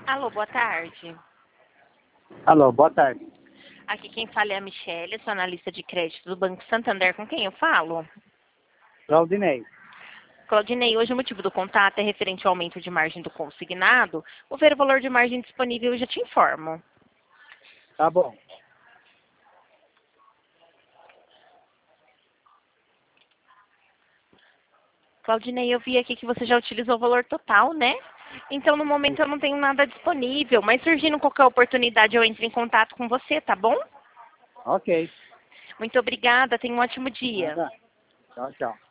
Alô, boa tarde. Alô, boa tarde. Aqui quem fala é a Michelle, sou analista de crédito do Banco Santander. Com quem eu falo? Claudinei. Claudinei, hoje o motivo do contato é referente ao aumento de margem do consignado. Vou ver o valor de margem disponível e já te informo. Tá bom. Claudinei, eu vi aqui que você já utilizou o valor total, né? Então, no momento, eu não tenho nada disponível, mas surgindo qualquer oportunidade, eu entro em contato com você, tá bom? Ok. Muito obrigada, tenha um ótimo dia. Nada. Tchau, tchau.